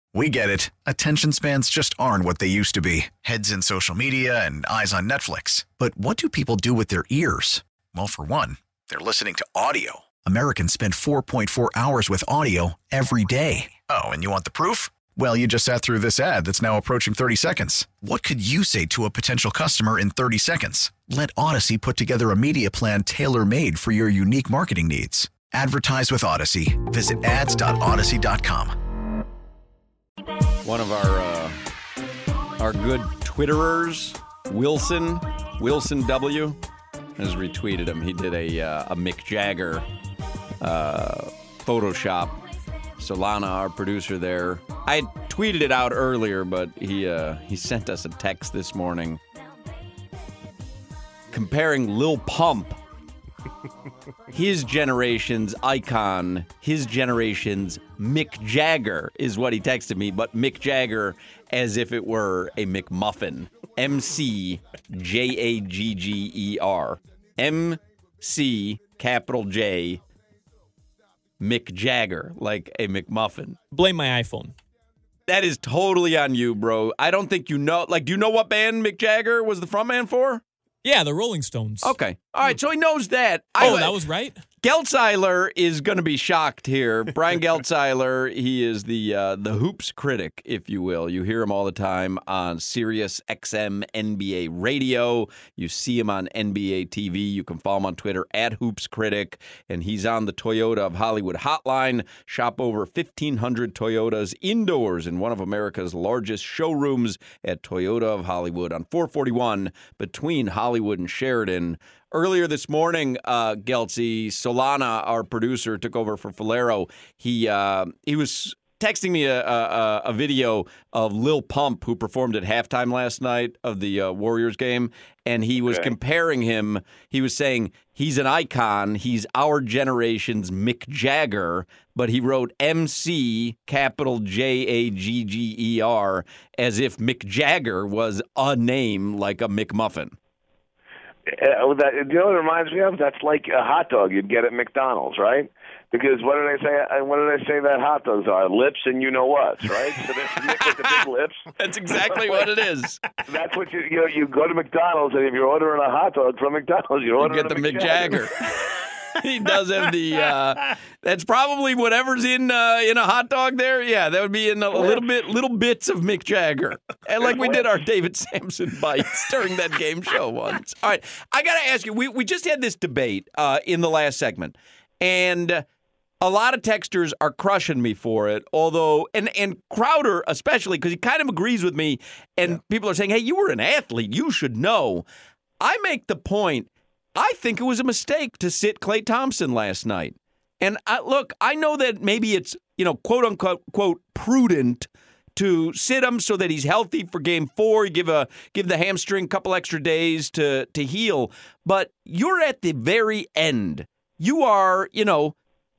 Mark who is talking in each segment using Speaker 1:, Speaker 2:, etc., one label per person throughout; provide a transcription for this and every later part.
Speaker 1: We get it. Attention spans just aren't what they used to be. Heads in social media and eyes on Netflix. But what do people do with their ears? Well, for one, they're listening to audio. Americans spend 4.4 hours with audio every day. Oh, and you want the proof? Well, you just sat through this ad that's now approaching 30 seconds. What could you say to a potential customer in 30 seconds? Let Odyssey put together a media plan tailor-made for your unique marketing needs. Advertise with Odyssey. Visit ads.odyssey.com.
Speaker 2: One of our good Twitterers, Wilson W, has retweeted him. He did a Mick Jagger Photoshop. Solana, our producer there, I tweeted it out earlier, but he sent us a text this morning comparing Lil Pump, his generation's icon, his generation's Mick Jagger is what he texted me, but Mick Jagger as if it were a McMuffin. McJagger. MC, capital J, Mick Jagger, like a McMuffin.
Speaker 3: Blame my iPhone.
Speaker 2: That is totally on you, bro. I don't think you know. Like, do you know what band Mick Jagger was the frontman for?
Speaker 3: Yeah, the Rolling Stones.
Speaker 2: Okay. All right, so he knows that.
Speaker 3: That was right?
Speaker 2: Geltzeiler is going to be shocked here. Brian Geltzeiler, he is the hoops critic, if you will. You hear him all the time on Sirius XM NBA radio. You see him on NBA TV. You can follow him on Twitter at Hoops Critic, and he's on the Toyota of Hollywood hotline. Shop over 1,500 Toyotas indoors in one of America's largest showrooms at Toyota of Hollywood on 441 between Hollywood and Sheridan. Earlier this morning, Geltzy, Solana, our producer, took over for Falero. He was texting me a video of Lil Pump, who performed at halftime last night of the Warriors game, and he was comparing him. He was saying he's an icon. He's our generation's Mick Jagger, but he wrote MC, capital Jagger, as if Mick Jagger was a name like a McMuffin.
Speaker 4: You know what it reminds me of? That's like a hot dog you'd get at McDonald's, right? Because what did I say? What did I say that hot dogs are? Lips and you know what, right? So there's Mick with the big lips.
Speaker 2: That's exactly what it is.
Speaker 4: That's what you go to McDonald's, and if you're ordering a hot dog from McDonald's, you
Speaker 2: get the Mick Jagger. He does have the. That's probably whatever's in a hot dog there. Yeah, that would be in a little bits of Mick Jagger, and like we did our David Sampson bites during that game show once. All right, I got to ask you. We just had this debate in the last segment, and a lot of texters are crushing me for it. Although, and Crowder especially, because he kind of agrees with me, and people are saying, "Hey, you were an athlete. You should know." I make the point. I think it was a mistake to sit Klay Thompson last night. And I know that maybe it's, quote unquote, quote, prudent to sit him so that he's healthy for game 4, give the hamstring a couple extra days to heal. But you're at the very end. You are, a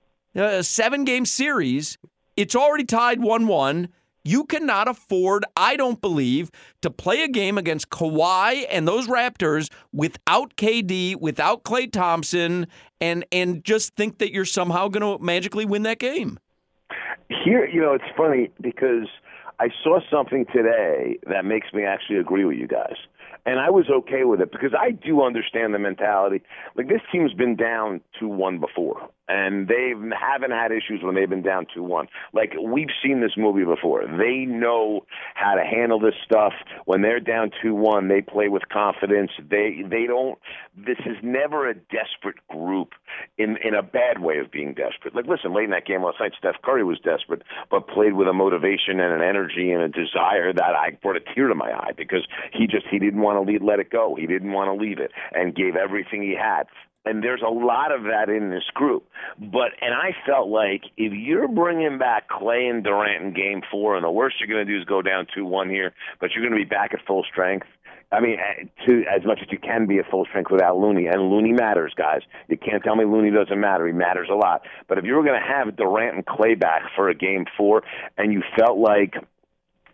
Speaker 2: 7-game series. It's already tied 1-1. You cannot afford, I don't believe, to play a game against Kawhi and those Raptors without KD, without Klay Thompson, and just think that you're somehow going to magically win that game.
Speaker 4: Here, it's funny because I saw something today that makes me actually agree with you guys. And I was okay with it because I do understand the mentality. Like, this team's been down 2-1 before, and they haven't had issues when they've been down 2-1. Like, we've seen this movie before. They know how to handle this stuff. When they're down 2-1, they play with confidence. They don't – this is never a desperate group in a bad way of being desperate. Like, listen, late in that game last night, Steph Curry was desperate, but played with a motivation and an energy and a desire that I brought a tear to my eye because he didn't want to let it go. He didn't want to leave it and gave everything he had. And there's a lot of that in this group. And I felt like if you're bringing back Klay and Durant in Game 4, and the worst you're going to do is go down 2-1 here, but you're going to be back at full strength, I mean, as much as you can be at full strength without Looney, and Looney matters, guys. You can't tell me Looney doesn't matter. He matters a lot. But if you were going to have Durant and Klay back for a Game 4, and you felt like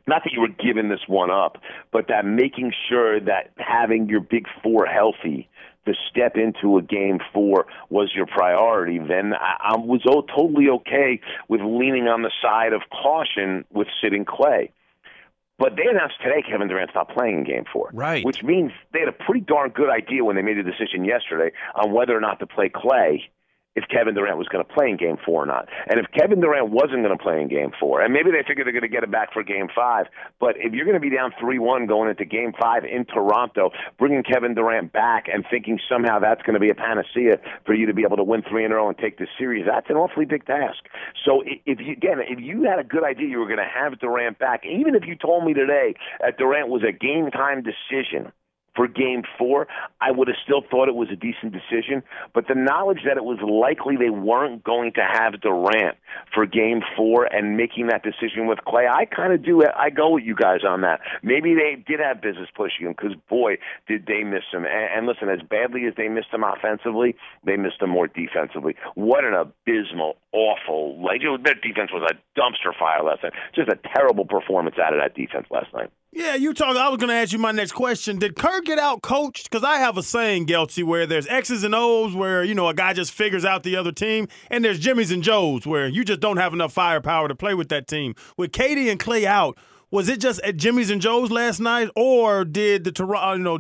Speaker 4: not that you were giving this one up, but that making sure that having your big four healthy to step into a game 4 was your priority, then I was totally okay with leaning on the side of caution with sitting Clay. But they announced today Kevin Durant's not playing in Game 4.
Speaker 2: Right.
Speaker 4: Which means they had a pretty darn good idea when they made a decision yesterday on whether or not to play Clay if Kevin Durant was going to play in Game 4 or not. And if Kevin Durant wasn't going to play in Game 4, and maybe they figure they're going to get it back for Game 5, but if you're going to be down 3-1 going into Game 5 in Toronto, bringing Kevin Durant back and thinking somehow that's going to be a panacea for you to be able to win 3 in a row and take this series, that's an awfully big task. So if you had a good idea you were going to have Durant back, even if you told me today that Durant was a game-time decision for Game 4, I would have still thought it was a decent decision. But the knowledge that it was likely they weren't going to have Durant for Game 4 and making that decision with Clay, I kind of do it. I go with you guys on that. Maybe they did have business pushing him because, boy, did they miss him. And listen, as badly as they missed him offensively, they missed him more defensively. What an abysmal, awful, their defense was a dumpster fire last night. Just a terrible performance out of that defense last night.
Speaker 5: Yeah, I was going to ask you my next question. Did Kerr get out coached? Because I have a saying, Gelty, where there's X's and O's where, a guy just figures out the other team, and there's Jimmys and Joes where you just don't have enough firepower to play with that team. With KD and Clay out, was it just at Jimmy's and Joe's last night, or did the Toronto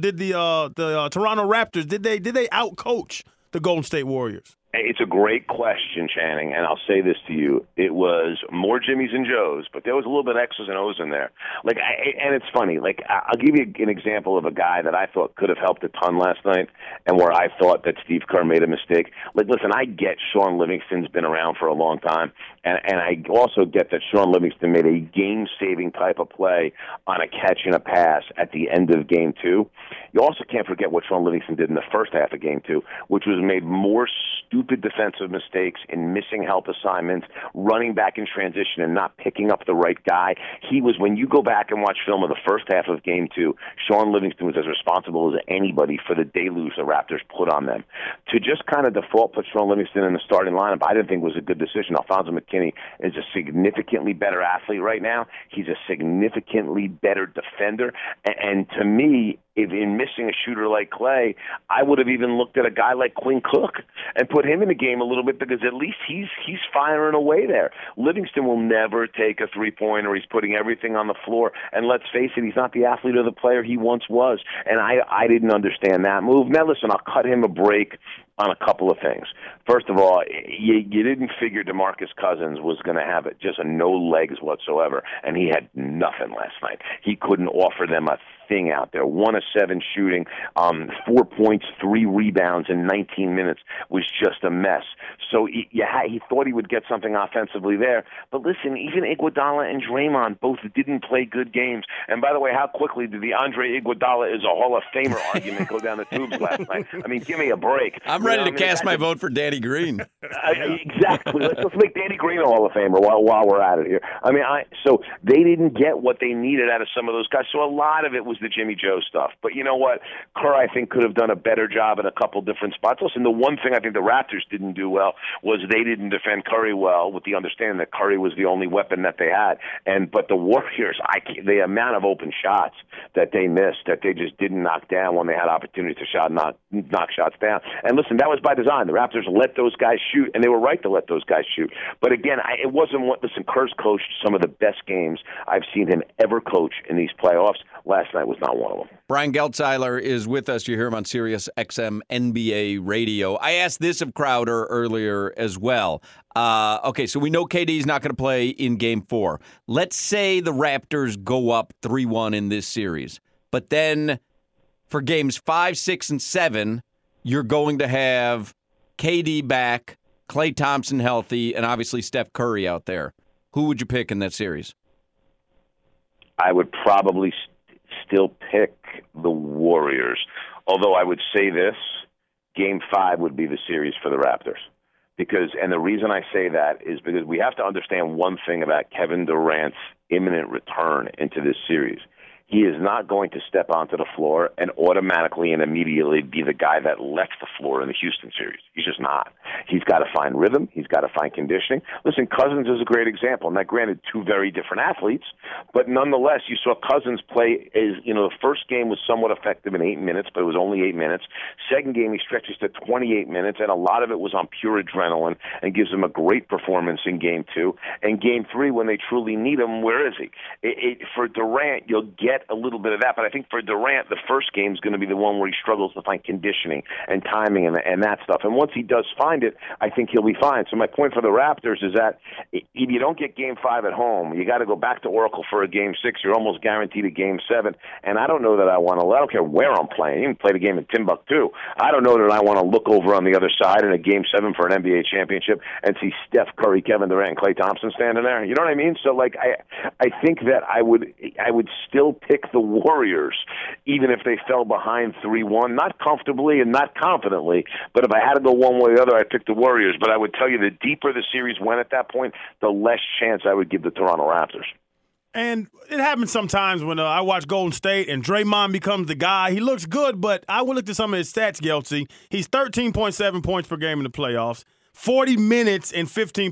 Speaker 5: Raptors did they out coach the Golden State Warriors?
Speaker 4: It's a great question, Channing, and I'll say this to you. It was more Jimmys and Joes, but there was a little bit of X's and O's in there. And it's funny. I'll give you an example of a guy that I thought could have helped a ton last night and where I thought that Steve Kerr made a mistake. Listen, I get Sean Livingston's been around for a long time, and I also get that Sean Livingston made a game-saving type of play on a catch and a pass at the end of Game 2. You also can't forget what Sean Livingston did in the first half of Game 2, which was made more stupid defensive mistakes in missing help assignments, running back in transition and not picking up the right guy. When you go back and watch film of the first half of Game 2, Sean Livingston was as responsible as anybody for the deluge the Raptors put on them. To just kind of default put Sean Livingston in the starting lineup, I didn't think was a good decision. Alfonso McKinney is a significantly better athlete right now. He's a significantly better defender. And to me, if in missing a shooter like Clay, I would have even looked at a guy like Quinn Cook and put him in the game a little bit because at least he's firing away there. Livingston will never take a three-pointer. He's putting everything on the floor. And let's face it, he's not the athlete or the player he once was. And I didn't understand that move. Now, listen, I'll cut him a break on a couple of things. First of all, you didn't figure DeMarcus Cousins was going to have just no legs whatsoever, and he had nothing last night. He couldn't offer them a thing out there. 1 of 7 shooting, 4 points, 3 rebounds in 19 minutes was just a mess. So he thought he would get something offensively there. But listen, even Iguodala and Draymond both didn't play good games. And by the way, how quickly did the Andre Iguodala is a Hall of Famer argument go down the tubes last night? I mean, give me a break.
Speaker 2: I'm ready to cast my vote for Danny Green.
Speaker 4: Exactly. Let's make Danny Green a Hall of Famer while we're at it here. So they didn't get what they needed out of some of those guys. So a lot of it was the Jimmy Joe stuff. But you know what? Kerr, I think, could have done a better job in a couple different spots. Listen, the one thing I think the Raptors didn't do well was they didn't defend Curry well, with the understanding that Curry was the only weapon that they had. But the Warriors, the amount of open shots that they missed, that they just didn't knock down when they had opportunities to knock shots down. And listen, that was by design. The Raptors let those guys shoot, and they were right to let those guys shoot. But again, it wasn't what. Listen, Kerr's coached some of the best games I've seen him ever coach in these playoffs. Last night was not one of them.
Speaker 2: Brian Geltzeiler is with us. You hear him on Sirius XM NBA Radio. I asked this of Crowder earlier as well. Okay, so we know KD's not going to play in Game 4. Let's say the Raptors go up 3-1 in this series. But then for Games 5, 6, and 7, you're going to have KD back, Klay Thompson healthy, and obviously Steph Curry out there. Who would you pick in that series?
Speaker 4: I would probably still pick the Warriors. Although I would say this, Game 5 would be the series for the Raptors. And the reason I say that is because we have to understand one thing about Kevin Durant's imminent return into this series. He is not going to step onto the floor and automatically and immediately be the guy that left the floor in the Houston series. He's just not. He's got to find rhythm. He's got to find conditioning. Listen, Cousins is a great example. Now, granted, two very different athletes, but nonetheless, you saw Cousins play. The first game was somewhat effective in 8 minutes, but it was only 8 minutes. Second game, he stretches to 28 minutes, and a lot of it was on pure adrenaline and gives him a great performance in Game 2. And Game 3, when they truly need him, where is he? For Durant, you'll get a little bit of that, but I think for Durant, the first game is going to be the one where he struggles to find conditioning and timing and that stuff. And once he does find it, I think he'll be fine. So my point for the Raptors is that if you don't get Game 5 at home, you got to go back to Oracle for a Game 6. You're almost guaranteed a Game 7. And I don't know that I want to. I don't care where I'm playing. Even play the game in Timbuktu. I don't know that I want to look over on the other side in a Game 7 for an NBA championship and see Steph Curry, Kevin Durant, and Klay Thompson standing there. You know what I mean? So I think that I would still pick the Warriors, even if they fell behind 3-1, not comfortably and not confidently. But if I had to go one way or the other, I'd pick the Warriors. But I would tell you, the deeper the series went at that point, the less chance I would give the Toronto Raptors.
Speaker 5: And it happens sometimes when I watch Golden State and Draymond becomes the guy. He looks good, but I will look at some of his stats, Geltsy. He's 13.7 points per game in the playoffs. 40 minutes and 15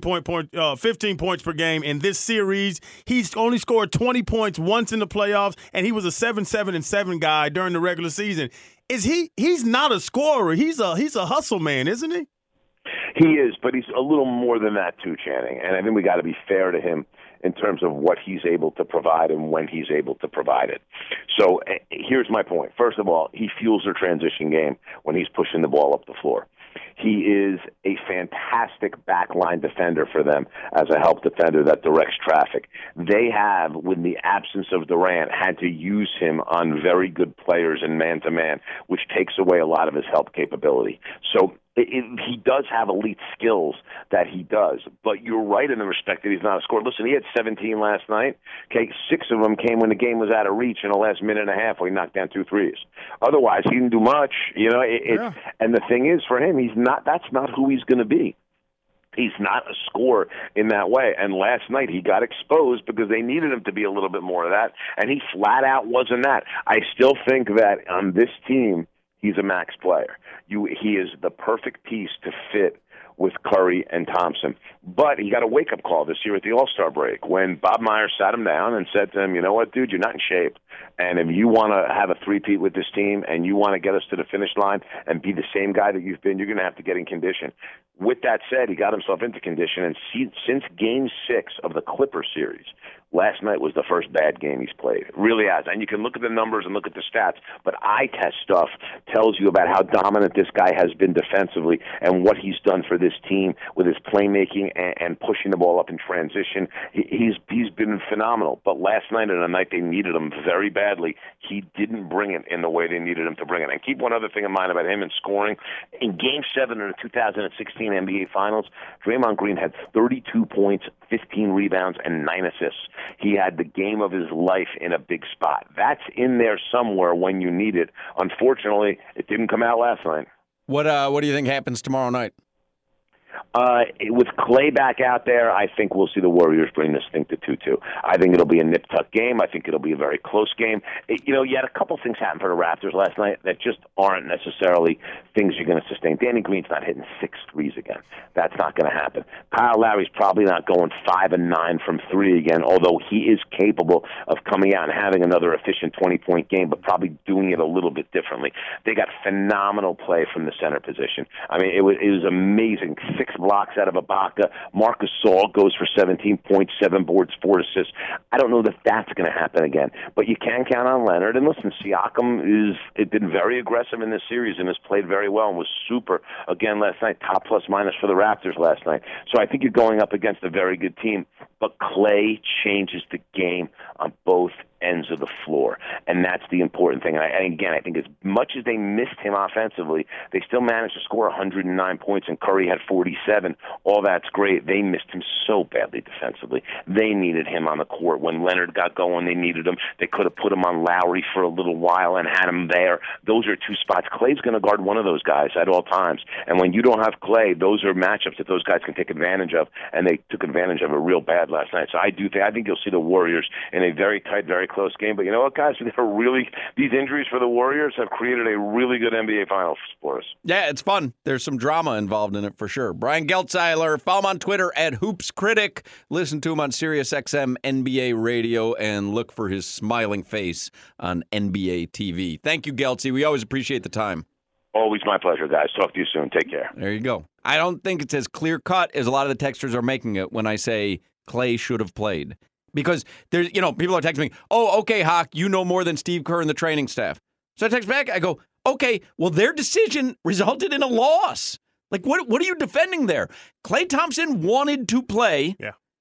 Speaker 5: points per game in this series. He's only scored 20 points once in the playoffs, and he was a 7-7-7 guy during the regular season. He's not a scorer. He's a hustle man, isn't he?
Speaker 4: He is, but he's a little more than that too, Channing. And I think we got to be fair to him in terms of what he's able to provide and when he's able to provide it. So here's my point. First of all, he fuels their transition game when he's pushing the ball up the floor. He is a fantastic backline defender for them as a help defender that directs traffic. They have, with the absence of Durant, had to use him on very good players in man-to-man, which takes away a lot of his help capability. So he does have elite skills that he does, but you're right in the respect that he's not a scorer. Listen, he had 17 last night. Okay, 6 of them came when the game was out of reach in the last minute and a half where he knocked down 2 threes. Otherwise, he didn't do much. And the thing is, for him, that's not who he's going to be. He's not a scorer in that way. And last night he got exposed because they needed him to be a little bit more of that, and he flat out wasn't that. I still think that on this team, he's a max player. He is the perfect piece to fit with Curry and Thompson. But he got a wake-up call this year at the All-Star break when Bob Myers sat him down and said to him, you know what, dude, you're not in shape. And if you want to have a three-peat with this team and you want to get us to the finish line and be the same guy that you've been, you're going to have to get in condition. With that said, he got himself into condition, and since Game 6 of the Clippers series, last night was the first bad game he's played. It really has. And you can look at the numbers and look at the stats, but eye test stuff tells you about how dominant this guy has been defensively and what he's done for this team with his playmaking and pushing the ball up in transition. He's been phenomenal. But last night, on a night they needed him very badly, he didn't bring it in the way they needed him to bring it. And keep one other thing in mind about him and scoring. In Game 7 of the 2016 NBA Finals, Draymond Green had 32 points, 15 rebounds, and 9 assists. He had the game of his life in a big spot. That's in there somewhere when you need it. Unfortunately, it didn't come out last night.
Speaker 2: What do you think happens tomorrow night?
Speaker 4: With Klay back out there, I think we'll see the Warriors bring this thing to 2-2. I think it'll be a nip-tuck game. I think it'll be a very close game. You had a couple things happen for the Raptors last night that just aren't necessarily things you're going to sustain. Danny Green's not hitting 6 threes again. That's not going to happen. Kyle Lowry's probably not going 5 and 9 from 3 again, although he is capable of coming out and having another efficient 20-point game, but probably doing it a little bit differently. They got phenomenal play from the center position. I mean, it was amazing. 6 blocks out of Ibaka. Marc Gasol goes for 17 points, 7 boards, 4 assists. I don't know that that's going to happen again, but you can count on Leonard. And listen, Siakam has been very aggressive in this series and has played very well and was super again last night, top plus minus for the Raptors last night. So I think you're going up against a very good team, but Klay changes the game on both ends of the floor. and that's the important thing. And again, I think as much as they missed him offensively, they still managed to score 109 points, and Curry had 47. All that's great. They missed him so badly defensively. They needed him on the court. When Leonard got going, they needed him. They could have put him on Lowry for a little while and had him there. Those are two spots. Clay's going to guard one of those guys at all times. And when you don't have Clay, those are matchups that those guys can take advantage of, and they took advantage of it real bad last night. So I think you'll see the Warriors in a very tight, very close game. But you know what, guys? These injuries for the Warriors have created a really good NBA Finals for us.
Speaker 2: Yeah, it's fun. There's some drama involved in it for sure. Brian Geltzeiler, follow him on Twitter at HoopsCritic. Listen to him on SiriusXM NBA Radio and look for his smiling face on NBA TV. Thank you, Geltzy. We always appreciate the time.
Speaker 4: Always my pleasure, guys. Talk to you soon. Take care.
Speaker 2: There you go. I don't think it's as clear-cut as a lot of the texters are making it when I say Clay should have played. Because there's, people are texting me, oh, okay, Hawk, you know more than Steve Kerr and the training staff. So I text back, I go, okay, well, their decision resulted in a loss. Like, what are you defending there? Klay Thompson wanted to play,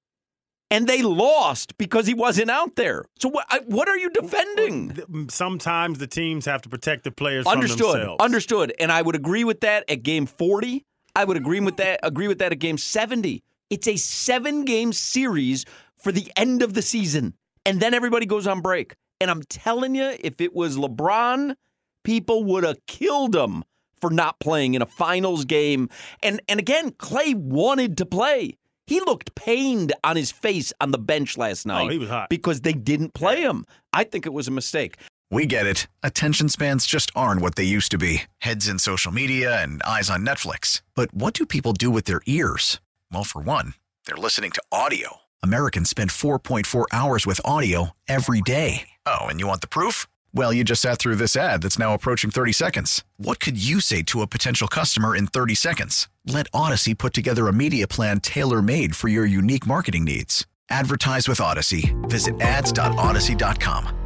Speaker 2: and they lost because he wasn't out there. So what are you defending?
Speaker 5: Sometimes the teams have to protect the players from themselves.
Speaker 2: Understood. And I would agree with that at game 40. I would agree with that at game 70. It's a 7-game series for the end of the season, and then everybody goes on break. And I'm telling you, if it was LeBron, people would have killed him for not playing in a finals game. And again, Clay wanted to play. He looked pained on his face on the bench last night.
Speaker 5: Oh, he was hot.
Speaker 2: Because they didn't play him. I think it was a mistake.
Speaker 1: We get it. Attention spans just aren't what they used to be. Heads in social media and eyes on Netflix. But what do people do with their ears? Well, for one, they're listening to audio. Americans spend 4.4 hours with audio every day. Oh, and you want the proof? Well, you just sat through this ad that's now approaching 30 seconds. What could you say to a potential customer in 30 seconds? Let Odyssey put together a media plan tailor-made for your unique marketing needs. Advertise with Odyssey. Visit ads.odyssey.com.